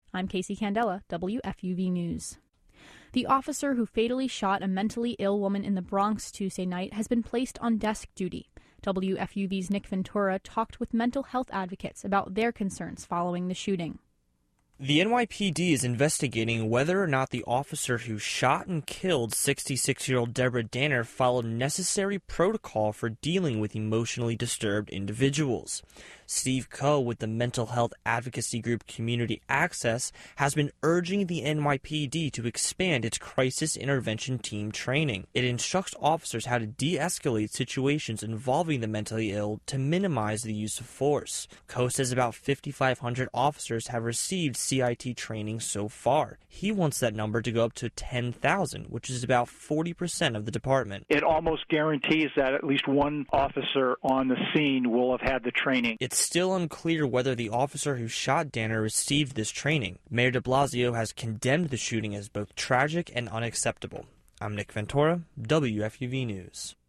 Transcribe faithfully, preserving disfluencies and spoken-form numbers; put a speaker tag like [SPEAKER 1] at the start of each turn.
[SPEAKER 1] I'm Casey Candela, W F U V News. The officer who fatally shot a mentally ill woman in the Bronx Tuesday night has been placed on desk duty. W F U V's Nick Ventura talked with mental health advocates about their concerns following the shooting.
[SPEAKER 2] The N Y P D is investigating whether or not the officer who shot and killed sixty-six-year-old Deborah Danner followed necessary protocol for dealing with emotionally disturbed individuals. Steve Coe with the mental health advocacy group Community Access has been urging the N Y P D to expand its crisis intervention team training. It instructs officers how to de-escalate situations involving the mentally ill to minimize the use of force. Coe says about fifty-five hundred officers have received C I T training so far. He wants that number to go up to ten thousand, which is about forty percent of the department.
[SPEAKER 3] It almost guarantees that at least one officer on the scene will have had the training.
[SPEAKER 2] It's still unclear whether the officer who shot Danner received this training. Mayor de Blasio has condemned the shooting as both tragic and unacceptable. I'm Nick Ventura, W F U V News.